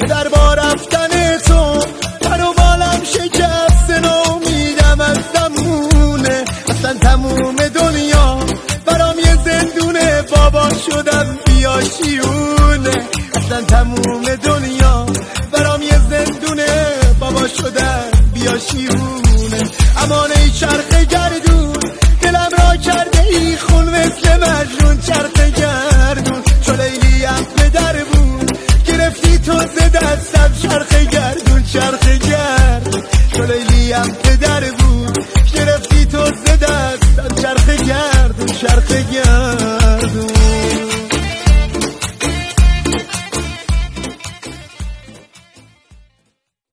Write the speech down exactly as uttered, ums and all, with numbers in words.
در با رفتن تو پر و بالم شکست، ناامیدم از زمونه، اصلا تموم دنیا برام یه زندونه، بابا شدم بیا شیونه، اصلا تموم دنیا برام یه زندونه، بابا شدم بیا شیونه. امان ای چرخ گردون دلم را کرده ای خون مثل مجنون، چرخ گردون چو لیلیم پدر بود گرفتی تو ز دستم، چرخ گردون چرخ گردون چو لیلیم پدر بود گرفتی تو ز دستم، چرخ گردون چرخ گردون.